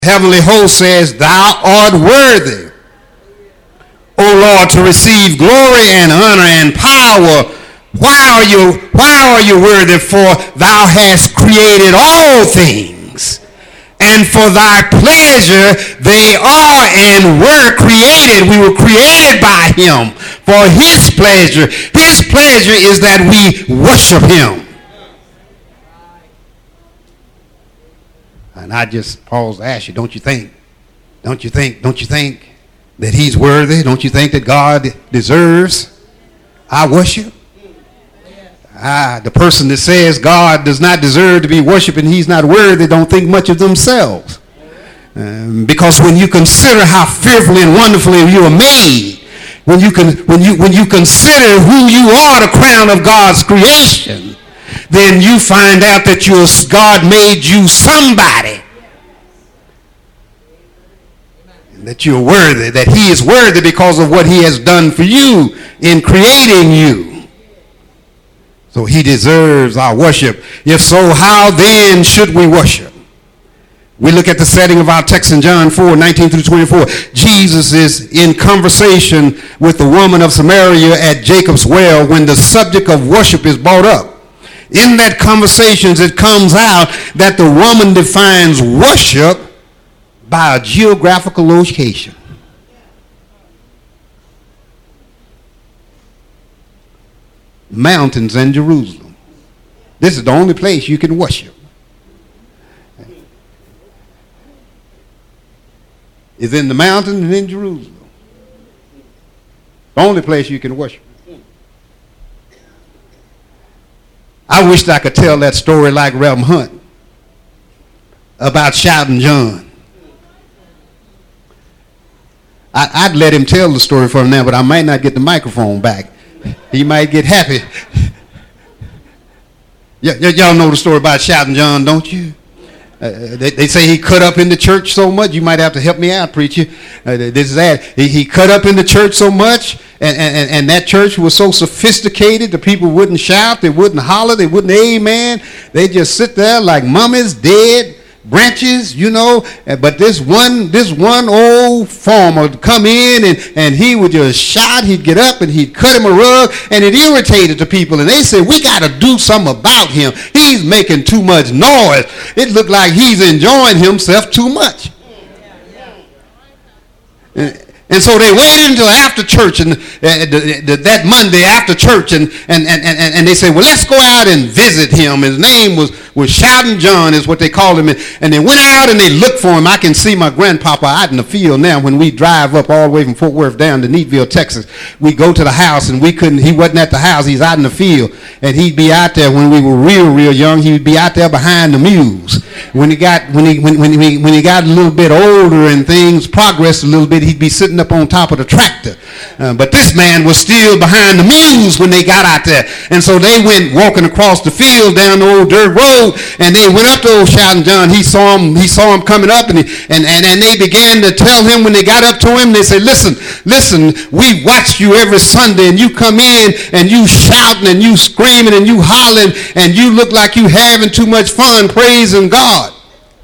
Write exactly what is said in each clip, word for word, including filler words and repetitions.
heavenly host says, thou art worthy, O Lord, to receive glory and honor and power. Why are you, why are you worthy? For thou hast created all things, and for thy pleasure they are and were created. We were created by him for his pleasure. His pleasure is that we worship him. And I just pause to ask you, don't you think, don't you think, don't you think that he's worthy? Don't you think that God deserves our worship? Ah, the person that says God does not deserve to be worshipped and he's not worthy don't think much of themselves. Um, because when you consider how fearfully and wonderfully you are made, when you can, when you when you consider who you are, the crown of God's creation, then you find out that you're, God made you somebody. And that you're worthy, that he is worthy because of what he has done for you in creating you. So he deserves our worship. If so, how then should we worship? We look at the setting of our text in John four, nineteen through twenty-four. Jesus is in conversation with the woman of Samaria at Jacob's well when the subject of worship is brought up. In that conversation, it comes out that the woman defines worship by a geographical location. Mountains and Jerusalem. This is the only place you can worship. It's in the mountains and in Jerusalem. The only place you can worship. I wished I could tell that story like Reverend Hunt about Shouting John. I, I'd let him tell the story for him now, but I might not get the microphone back. He might get happy. y- y- y'all know the story about Shouting John, don't you? Uh, they, they say he cut up in the church so much. You might have to help me out, preacher. Uh, this is that. He, he cut up in the church so much, and, and, and that church was so sophisticated, the people wouldn't shout, they wouldn't holler, they wouldn't amen. They just sit there like mummies, dead branches, you know. But this one, this one old farmer would come in, and, and he would just shout. He'd get up and he'd cut him a rug, and it irritated the people. And they said, we got to do something about him. He's making too much noise. It looked like he's enjoying himself too much. And, And so they waited until after church, and uh, the, the, that Monday after church, and, and, and, and, and they said, well, let's go out and visit him. His name was, was Shouting John is what they called him. And, and they went out and they looked for him. I can see my grandpapa out in the field now when we drive up all the way from Fort Worth down to Neatville, Texas. We go to the house, and we couldn't, he wasn't at the house. He's out in the field. And he'd be out there when we were real, real young. He'd be out there behind the mules. When he got, when he, when, when, he, when he got a little bit older and things progressed a little bit, he'd be sitting up on top of the tractor. Uh, but this man was still behind the mules when they got out there. And so they went walking across the field down the old dirt road, and they went up to old Shouting John. He saw him, he saw him coming up, and, he, and, and, and they began to tell him when they got up to him, they said, listen, listen, we watch you every Sunday, and you come in and you shouting and you screaming and you hollering, and you look like you having too much fun praising God.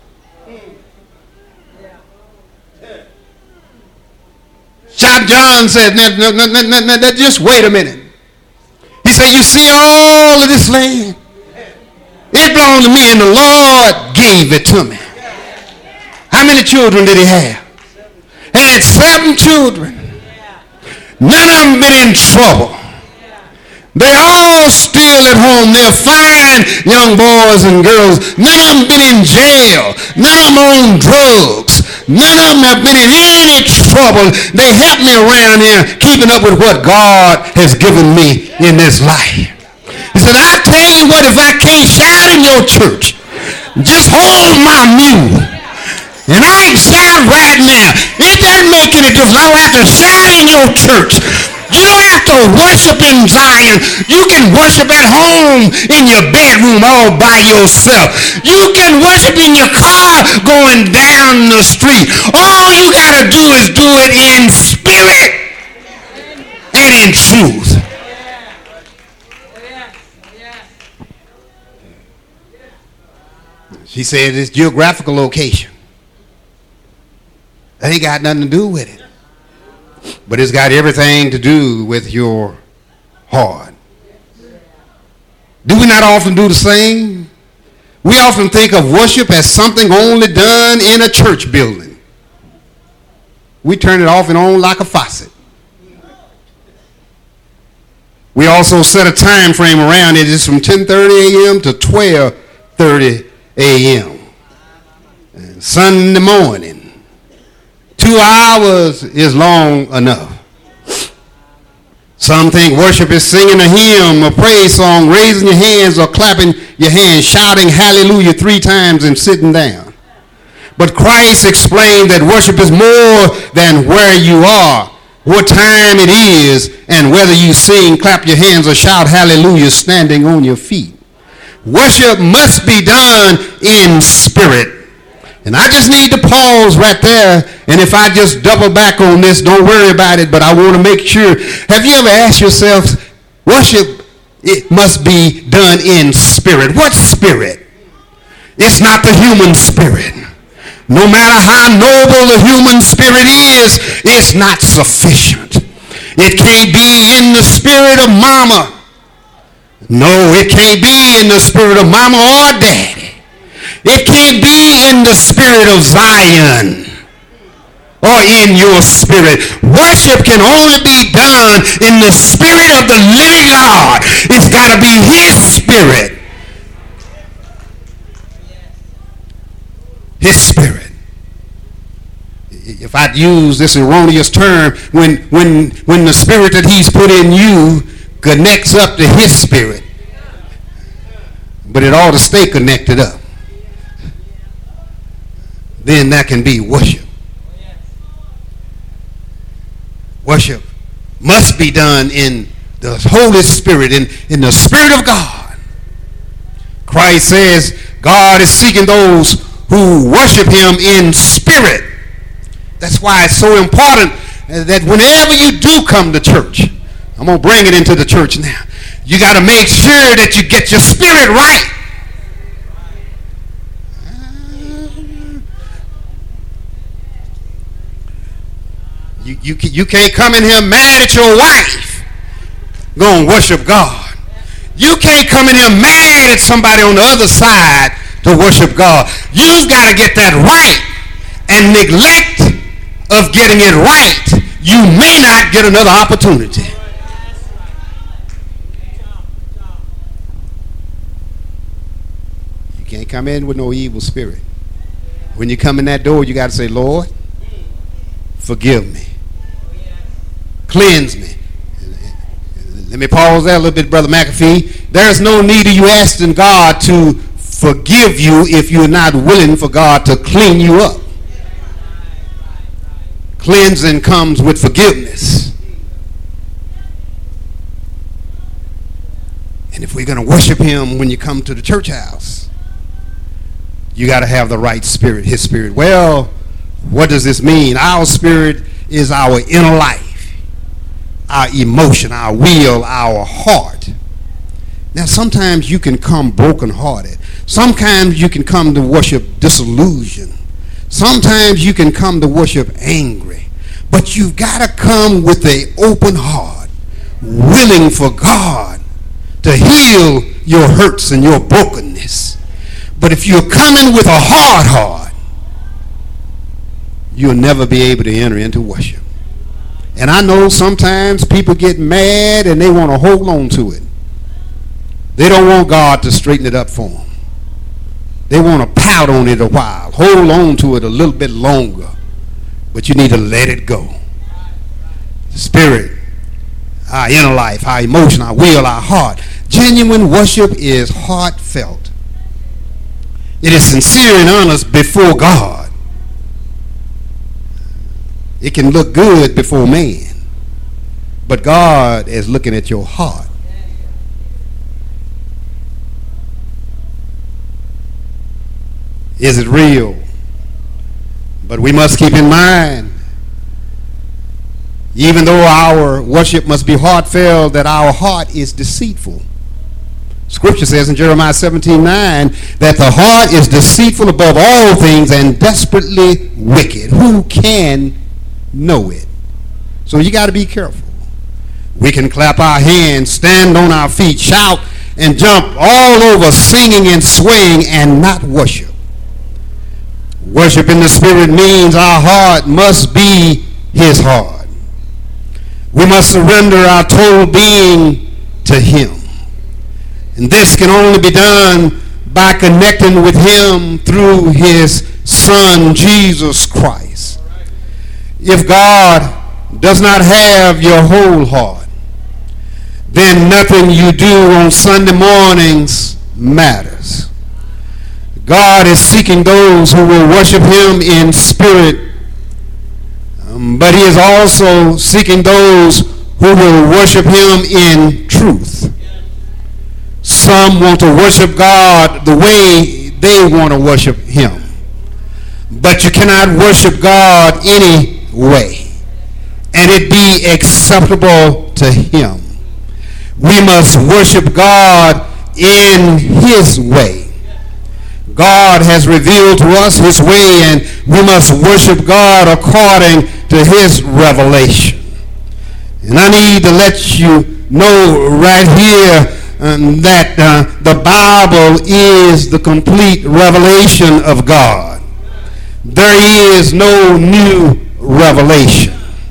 Shouting John said, no, no, no, no, no, no, just wait a minute. He said, you see all of this land? It belonged to me, and the Lord gave it to me. How many children did he have? He had seven children. None of them been in trouble. They all still at home. They're fine young boys and girls. None of them been in jail. None of them on drugs. None of them have been in any trouble. They help me around here keeping up with what God has given me in this life. He said, I tell you what, if I can't shout in your church, just hold my mule. And I ain't shout right now. It doesn't make any difference. I don't have to shout in your church. You don't have to worship in Zion. You can worship at home in your bedroom all by yourself. You can worship in your car going down the street. All you got to do is do it in spirit and in truth. She said it's geographical location. That ain't got nothing to do with it. But it's got everything to do with your heart. Do we not often do the same? We often think of worship as something only done in a church building. We turn it off and on like a faucet. We also set a time frame around it. It's from ten thirty a.m. to twelve thirty a.m. And Sunday morning. Two hours is long enough. Some think worship is singing a hymn, a praise song, raising your hands or clapping your hands, shouting hallelujah three times and sitting down. But Christ explained that worship is more than where you are, what time it is, and whether you sing, clap your hands, or shout hallelujah standing on your feet. Worship must be done in spirit. And I just need to pause right there. And if I just double back on this, don't worry about it, but I want to make sure. Have you ever asked yourself, worship, it must be done in spirit. What spirit? It's not the human spirit. No matter how noble the human spirit is, it's not sufficient. It can't be in the spirit of mama. No, it can't be in the spirit of mama or daddy. It can't be in the spirit of Zion or in your spirit. Worship can only be done in the spirit of the living God. It's got to be his spirit. His spirit. If I use this erroneous term, when, when, when the spirit that he's put in you connects up to his spirit, but it ought to stay connected up, then that can be worship. Worship must be done in the Holy Spirit, in, in the Spirit of God. Christ says God is seeking those who worship him in spirit. That's why it's so important that whenever you do come to church, I'm going to bring it into the church now, you got to make sure that you get your spirit right. You, you, you can't come in here mad at your wife. Go and worship God. You can't come in here mad at somebody on the other side to worship God. You've got to get that right. And neglect of getting it right, you may not get another opportunity. You can't come in with no evil spirit. When you come in that door, you got to say, Lord, forgive me. Cleanse me. Let me pause there a little bit, Brother McAfee. There's no need of you asking God to forgive you if you're not willing for God to clean you up. Cleansing comes with forgiveness. And if we're going to worship him when you come to the church house, you got to have the right spirit, his spirit. Well, what does this mean? Our spirit is our inner life, our emotion, our will, our heart. Now, sometimes you can come brokenhearted. Sometimes you can come to worship disillusioned. Sometimes you can come to worship angry. But you've got to come with an open heart, willing for God to heal your hurts and your brokenness. But if you're coming with a hard heart, you'll never be able to enter into worship. And I know sometimes people get mad and they want to hold on to it. They don't want God to straighten it up for them. They want to pout on it a while, hold on to it a little bit longer. But you need to let it go. The spirit, our inner life, our emotion, our will, our heart. Genuine worship is heartfelt. It is sincere and honest before God. It can look good before man, but God is looking at your heart. Is it real? But we must keep in mind, even though our worship must be heartfelt, that our heart is deceitful. Scripture says in Jeremiah seventeen nine that the heart is deceitful above all things and desperately wicked. Who can know it? So you got to be careful. We can clap our hands, stand on our feet, shout, and jump all over, singing and swaying, and not worship. Worship in the Spirit means our heart must be His heart. We must surrender our total being to Him. And this can only be done by connecting with Him through His Son, Jesus Christ. If God does not have your whole heart, then nothing you do on Sunday mornings matters. God is seeking those who will worship Him in spirit, um, but He is also seeking those who will worship Him in truth. Some want to worship God the way they want to worship Him, but you cannot worship God any way and it be acceptable to Him. We must worship God in His way. God has revealed to us His way, and we must worship God according to His revelation. And I need to let you know right here um, that uh, the Bible is the complete revelation of God. There is no new revelation,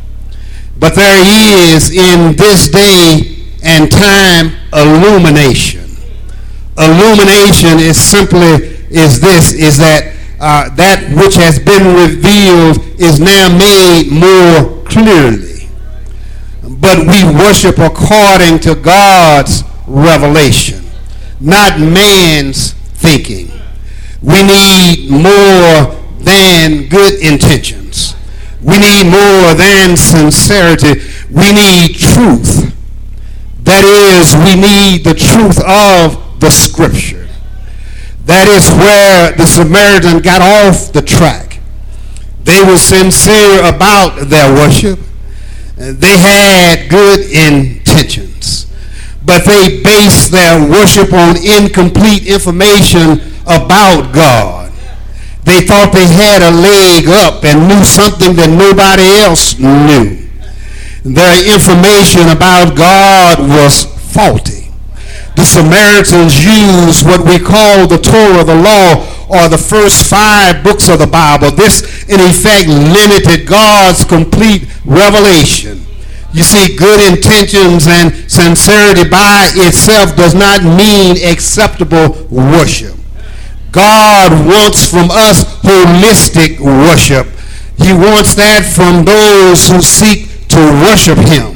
but there is in this day and time illumination. Illumination is simply is this, is that uh, that which has been revealed is now made more clearly. But we worship according to God's revelation, not man's thinking. We need more than good intentions. We need more than sincerity. We need truth. That is, we need the truth of the Scripture. That is where the Samaritan got off the track. They were sincere about their worship. They had good intentions, but they based their worship on incomplete information about God. They thought they had a leg up and knew something that nobody else knew. Their information about God was faulty. The Samaritans used what we call the Torah, the law, or the first five books of the Bible. This, in effect, limited God's complete revelation. You see, good intentions and sincerity by itself does not mean acceptable worship. God wants from us holistic worship. He wants that from those who seek to worship Him.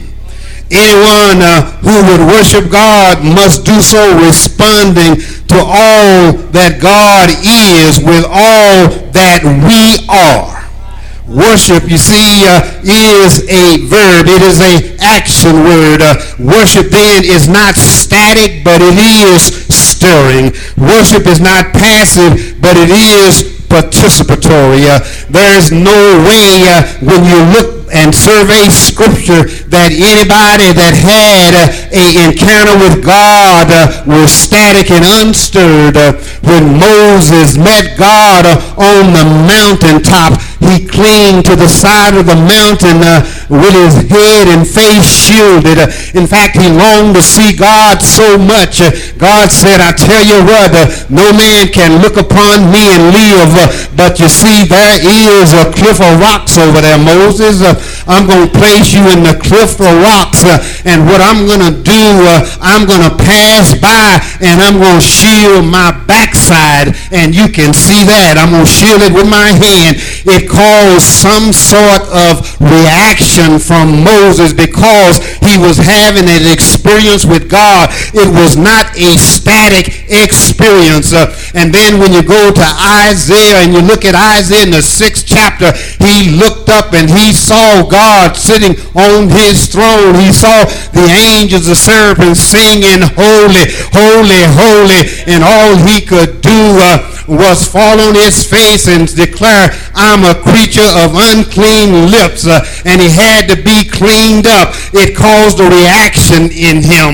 Anyone uh, who would worship God must do so responding to all that God is with all that we are. Worship, you see, uh, is a verb. It is an action word. Uh, worship then is not static, but it is stirring. Worship is not passive, but it is participatory. Uh, there is no way uh, when you look and survey Scripture that anybody that had uh, an encounter with God uh, was static and unstirred. Uh, when Moses met God uh, on the mountaintop, he clinged to the side of the mountain uh, with his head and face shielded. Uh, in fact, he longed to see God so much. Uh, God said, I tell you what, uh, no man can look upon me and live. Uh, but you see, there is a cliff of rocks over there, Moses. Uh, I'm going to place you in the cliff of rocks. Uh, and what I'm going to do, uh, I'm going to pass by and I'm going to shield my backside. And you can see that. I'm going to shield it with my hand. It caused some sort of reaction from Moses because he was having an experience with God. It was not a static experience. Uh, and then when you go to Isaiah and you look at Isaiah in the sixth chapter, he looked up and he saw God sitting on his throne. He saw the angels, the seraphim singing, holy, holy, holy. And all he could do uh, was fall on his face and declare, I'm a creature of unclean lips. Uh, and he had to be cleaned up. It caused a reaction in him. Uh,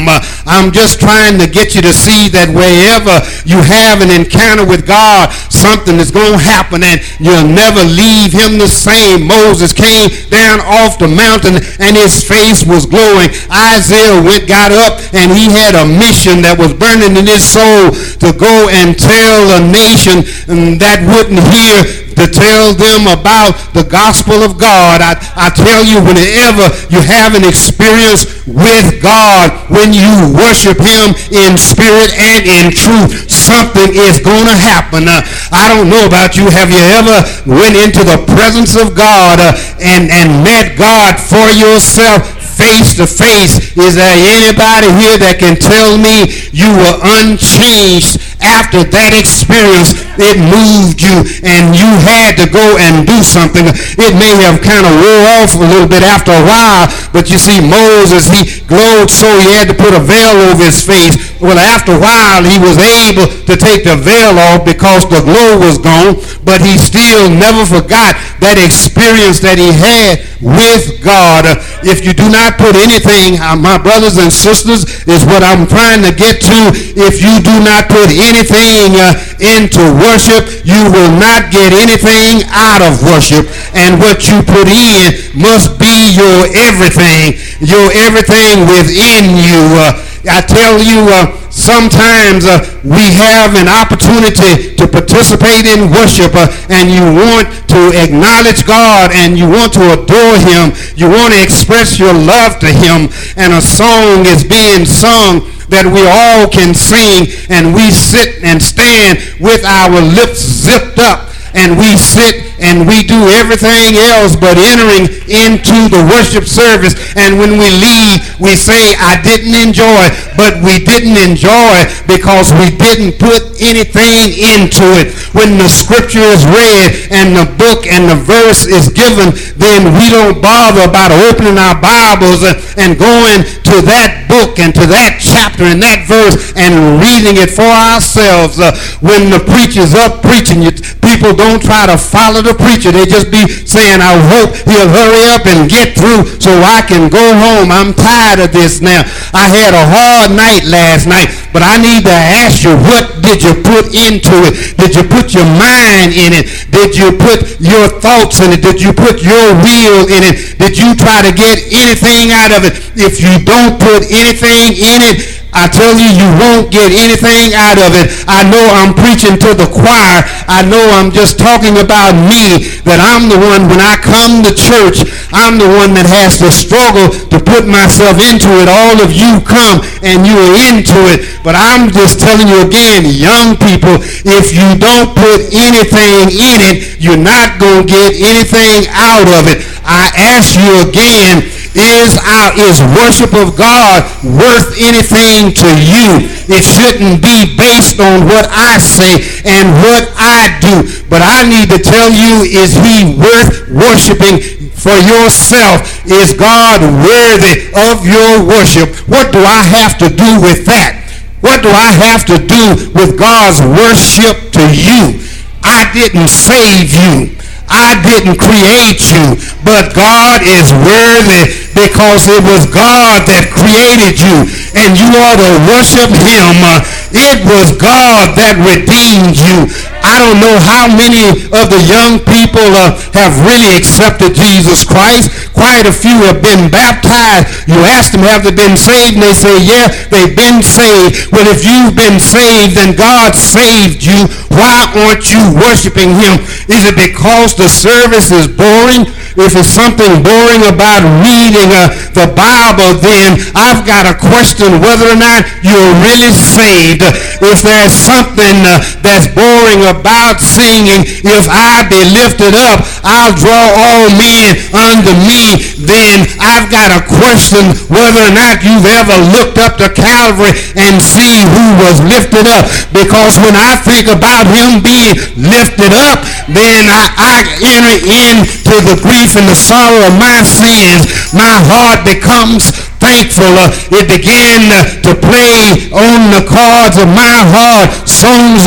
I'm just trying to get you to see that wherever you have an encounter with God, something is going to happen and you'll never leave him the same. Moses came down off the mountain and his face was glowing. Isaiah went, got up, and he had a mission that was burning in his soul to go and tell a nation that wouldn't hear, to tell them about the gospel of God. I, I tell you, whenever you have an experience with God, when you worship him in spirit and in truth, something is going to happen. Uh, I don't know about you. Have you ever went into the presence of God uh, and, and met God for yourself? Face to face? Is there anybody here that can tell me you were unchanged after that experience? It moved you and you had to go and do something. It may have kind of wore off a little bit after a while, but you see, Moses, he glowed so he had to put a veil over his face. Well, after a while, he was able to take the veil off because the glow was gone, but he still never forgot that experience that he had with God. Uh, if you do not put anything, uh, my brothers and sisters, is what I'm trying to get to. If you do not put anything uh, into worship, you will not get anything out of worship. And what you put in must be your everything, your everything within you. Uh, I tell you, uh, sometimes uh, we have an opportunity to participate in worship uh, and you want to acknowledge God and you want to adore him. You want to express your love to him, and a song is being sung that we all can sing, and we sit and stand with our lips zipped up, and we sit and we do everything else but entering into the worship service. And when we leave, we say, I didn't enjoy, but we didn't enjoy because we didn't put anything into it. When the scripture is read and the book and the verse is given, then we don't bother about opening our Bibles and going to that book and to that chapter and that verse and reading it for ourselves. Uh, when the preacher's up preaching, you, people don't try to follow the preacher. They just be saying, I hope he'll hurry up and get through so I can go home. I'm tired of this now. I had a hard night last night, but I need to ask you, what did you put into it? Did you put your mind in it? Did you put your thoughts in it? Did you put your will in it? Did you try to get anything out of it? If you don't put anything in it, I tell you, you won't get anything out of it. I know I'm preaching to the choir. I know I'm just talking about me, that I'm the one, when I come to church, I'm the one that has to struggle to put myself into it. All of you come and you are into it. But I'm just telling you again, young people, if you don't put anything in it, you're not going to get anything out of it. I ask you again, Is our is worship of God worth anything to you? It shouldn't be based on what I say and what I do. But I need to tell you, is he worth worshiping for yourself? Is God worthy of your worship? What do I have to do with that? What do I have to do with God's worship to you? I didn't save you. I didn't create you, but God is worthy because it was God that created you, and you ought to worship him. Uh, it was God that redeemed you. I don't know how many of the young people uh, have really accepted Jesus Christ. Quite a few have been baptized. You ask them, have they been saved? And they say, yeah, they've been saved. Well, if you've been saved and God saved you, why aren't you worshiping him? Is it because the service is boring? If it's something boring about reading uh, the Bible, then I've got to question whether or not you're really saved. If there's something uh, that's boring about singing, if I be lifted up, I'll draw all men unto me, then I've got to question whether or not you've ever looked up to Calvary and see who was lifted up. Because when I think about him being lifted up, then I, I enter into the grief and the sorrow of my sins. My heart becomes thankful. Uh, it began uh, to play on the chords of my heart songs of thanksgiving.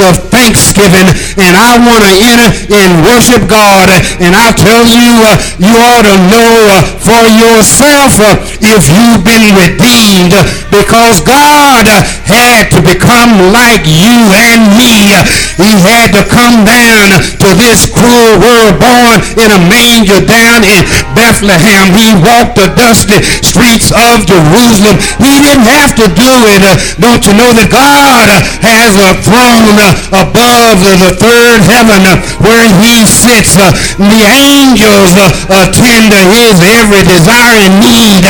thanksgiving, and I want to enter and worship God. And I tell you, uh, you ought to know uh, for yourself uh, if you've been redeemed, because God uh, had to become like you and me. He had to come down to this cruel world, born in a manger down in Bethlehem. He walked the dusty streets of Jerusalem. He didn't have to do it. Uh, don't you know that God uh, has a throne uh, above uh, the third heaven uh, where he sits? Uh, the angels uh, attend to his every desire and need.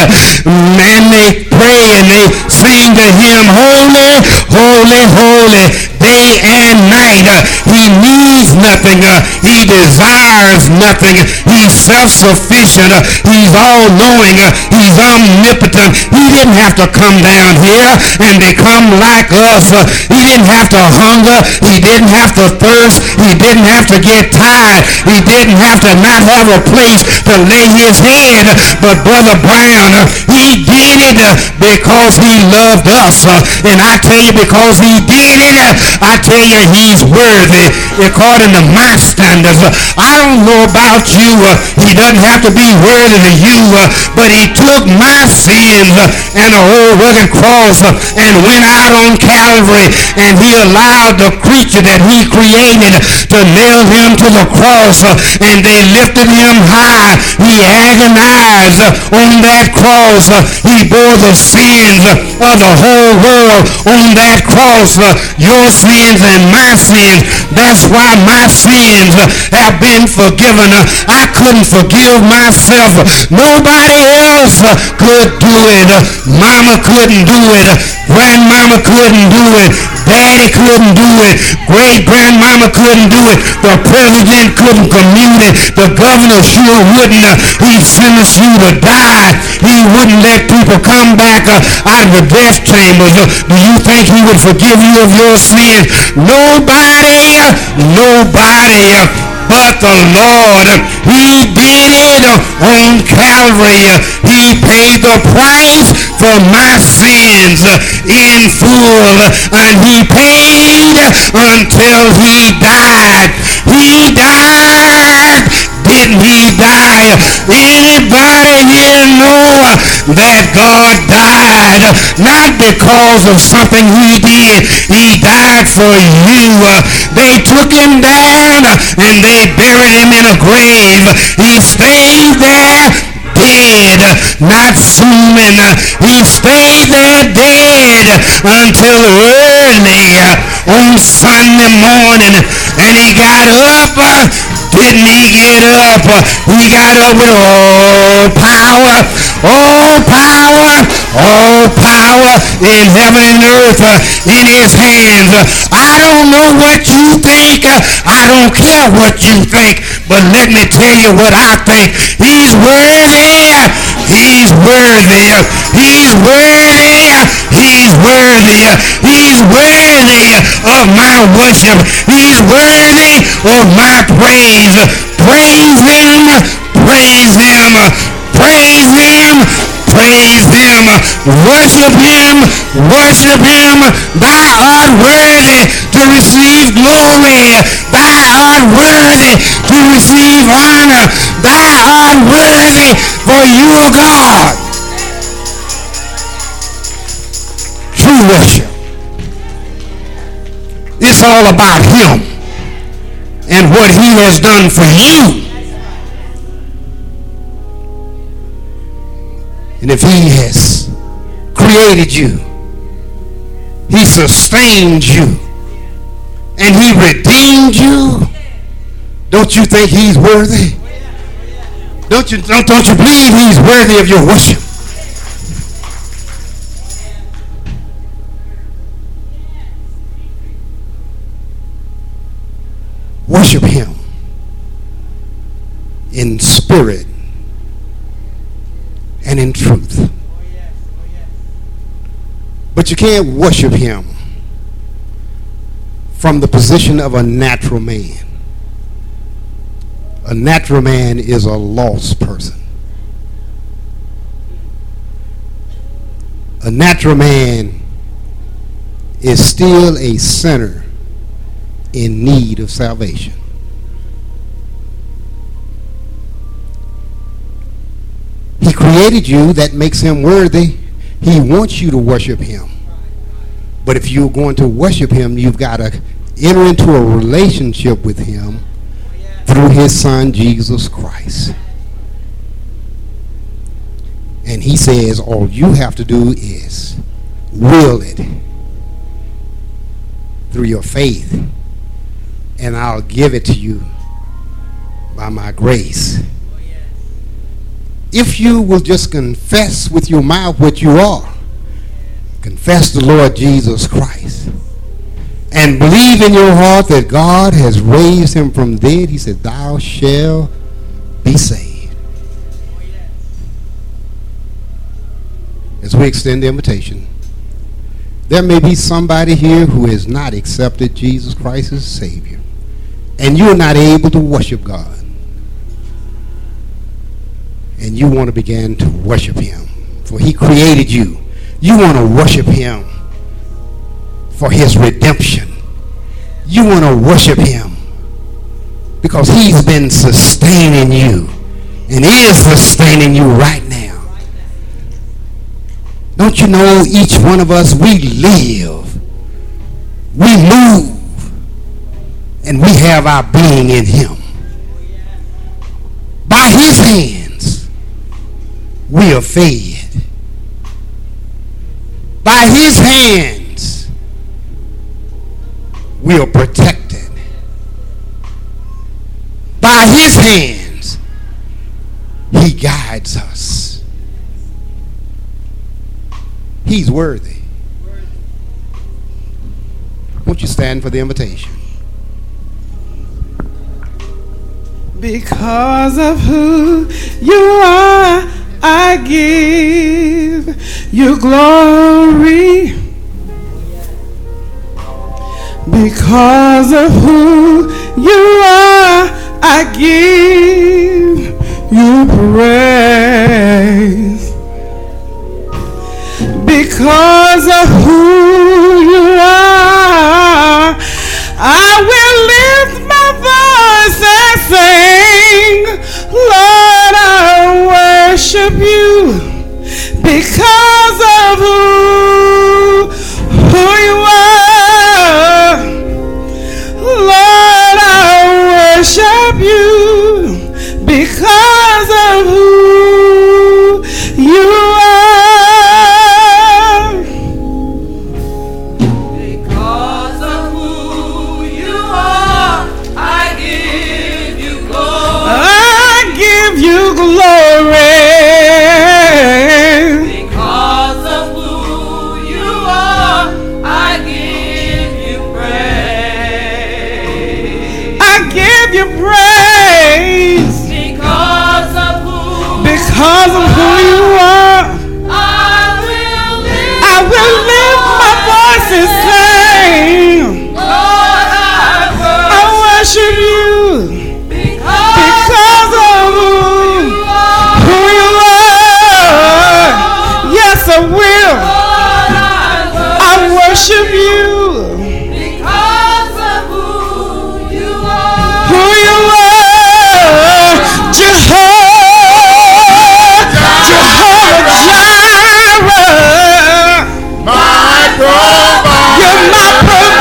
And they pray and they sing to him, holy, holy, holy, day and night. Uh, he needs nothing. Uh, he desires nothing. He's self-sufficient. Uh, he's all-knowing. Uh, he's omnipotent. He didn't have to come down here and become like us. Uh, he didn't have to hunger. He didn't have to thirst. He didn't have to get tired. He didn't have to not have a place to lay his head. But Brother Brown, uh, he did it uh, because he loved us. Uh, and I tell you, because he did it, uh, I tell you, he's worthy according to my standards. Uh, I don't know about you. Uh, he doesn't have to be worthy to you, uh, but he took my sins uh, and a whole rugged cross uh, and went out on Calvary, and he allowed the creature that he created to nail him to the cross, uh, and they lifted him high. He agonized uh, on that cross. Uh, he bore the sins uh, of the whole world on that cross. Uh, your sins and my sins. That's why my sins uh, have been forgiven. Uh, I couldn't forgive myself. Nobody else uh, could do it. Uh, Mama couldn't do it. Uh, Grandmama couldn't do it. Daddy couldn't do it. Great-grandmama couldn't do it. The president couldn't commute it. The governor sure wouldn't. Uh, he'd sentence you to die. He wouldn't let people come back uh, out of the death chambers. Uh, do you think he would forgive you of your sins? Nobody, uh, nobody. Uh, but the Lord. He did it on Calvary. He paid the price for my sins in full, and he paid until he died. He died. Didn't he die? Anybody here know that God died not because of something he did? He died for you. They took him down and they buried him in a grave. He stayed there dead, not fuming. He stayed there dead until early on Sunday morning, and he got up. Didn't he get up? He got up with all power, all power, all power in heaven and earth in his hands. I don't know what you think. I don't care what you think. But let me tell you what I think. He's worthy. He's worthy. He's worthy. He's worthy. He's worthy of my worship. He's worthy of my praise. Praise him. Praise him. Praise him. Praise him. Worship him. Worship him. Thou art worthy to receive glory. Thou art worthy to receive honor. Thou art worthy, for you are God. True worship. It's all about him and what he has done for you. And if he has created you, he sustained you, and he redeemed you, don't you think he's worthy? Don't you, don't, don't you believe he's worthy of your worship? Worship him in spirit and in truth. But you can't worship him from the position of a natural man. A natural man is a lost person. A natural man is still a sinner in need of salvation. He created you. That makes him worthy. He wants you to worship him. But if you're going to worship him, you've got to enter into a relationship with him through his son, Jesus Christ. And he says all you have to do is will it through your faith, and I'll give it to you by my grace. If you will just confess with your mouth what you are, confess the Lord Jesus Christ, and believe in your heart that God has raised him from the dead, he said, thou shalt be saved. As we extend the invitation, there may be somebody here who has not accepted Jesus Christ as Savior, and you're not able to worship God. And you want to begin to worship him, for he created you. You want to worship him for his redemption. You want to worship him because he's been sustaining you and is sustaining you right now. Don't you know, each one of us, we live, we move, and we have our being in him. By his hands, we are fed. By his hands, we are protected. By his hands, he guides us. He's worthy. Won't you stand for the invitation? Because of who you are, I give you glory. Because of who you are, I give you praise. Because of who you are, I will lift my voice and sing, Lord, I worship you. Because of who, who you are, Lord, I worship you. Because of who you are. Because of who you are, I give you glory. I give you glory. Because of who you are, I give you praise. I give you praise. Because of who, Because of who you are, I will lift, I will lift my voice and sing, Lord, I I worship worship you. because, Because of who, you are, who you are. Yes, I will. Lord, I I worship worship you. because of who you are. Who you are. Jehovah, Jehovah Jireh. My provider, You're my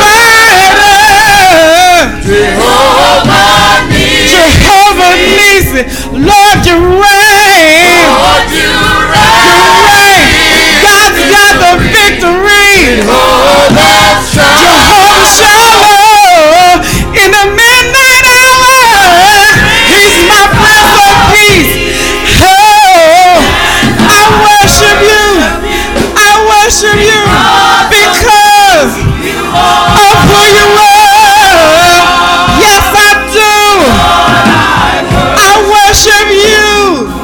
provider. Jehovah Nissi, Jehovah Nissi. Lord, you reign. Lord, you You reign. God's got the victory. Jehovah Jehovah Shalom. In the midnight hour, he's my prince of peace. Oh, I worship you. I worship you because of who you are. Yes, I do. I worship you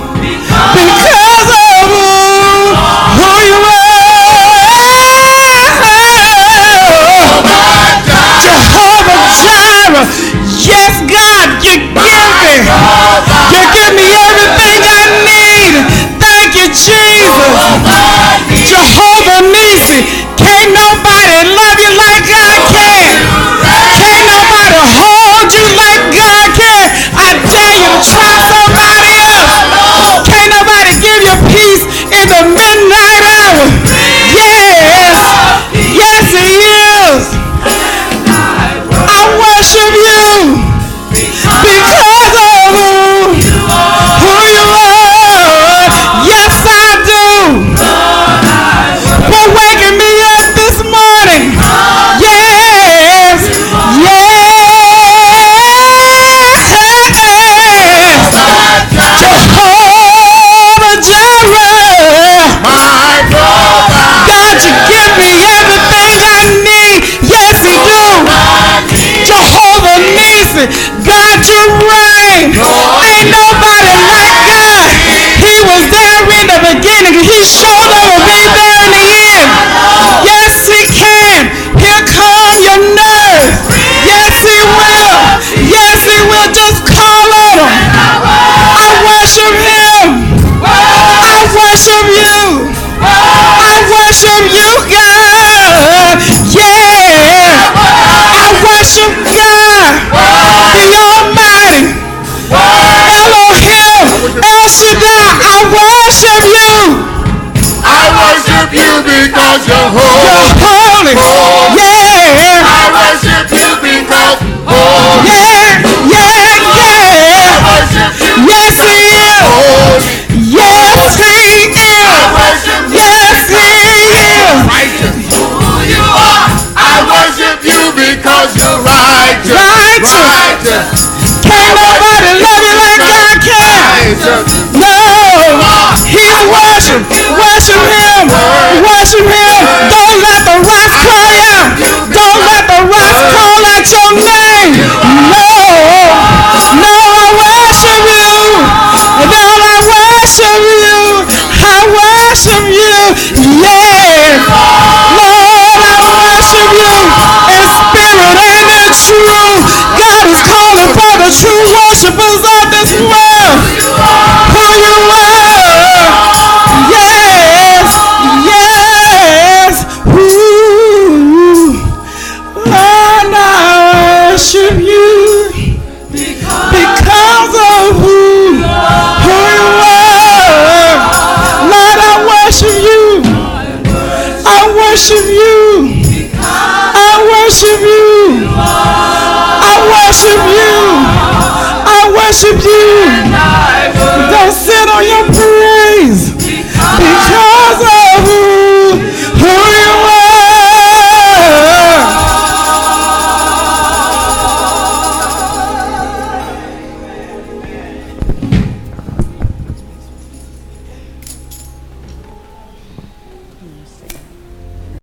Shaddai, I worship you. I worship you because you're holy. You're holy. Holy. Yeah. I worship you because holy. Yeah. Yeah. Yeah. I worship you Yes, he is. holy. Yes, he I is. worship you Yes, he is. righteous. Who you are. I worship you because you're righteous. Righteous. Righteous. Can't nobody love you like God can. Righteous. No. He's worship. Worship him. Worship him. Don't let the rocks cry out. Don't let the rocks call out your name. No. No, I worship you. Lord, I worship you. I worship you. Yeah. Lord, I worship you in spirit and in truth. God is calling for the true worshipers of this world. Who you are. Yes. Yes. Ooh. Lord, I worship you because of who, who you are. Lord, I worship you. I worship you. I worship you. I worship you. I worship you. Don't sit on your